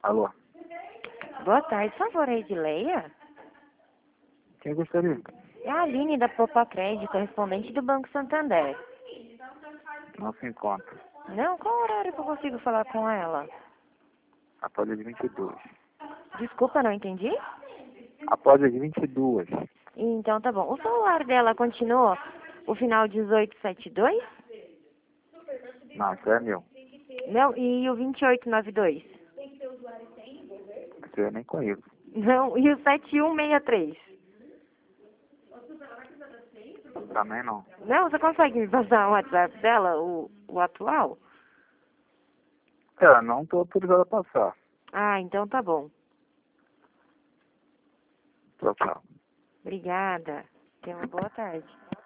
Alô, Boa tarde, por favor, Edileia. quem gostaria? É a Aline da Popa Crédito, correspondente do Banco Santander. Não se encontra. Não? Qual horário que eu consigo falar com ela? Após as 22. Desculpa, não entendi? Após as 22. Então tá bom. O celular dela continua o final 1872? Não, isso é meu. Não, e o 2892? Isso eu nem conheço. Não, e o 7163? Também não. Não, você consegue me passar o WhatsApp dela, o atual? Não estou autorizado a passar. Ah, então tá bom. Tchau, tchau. Obrigada. Tenha uma boa tarde.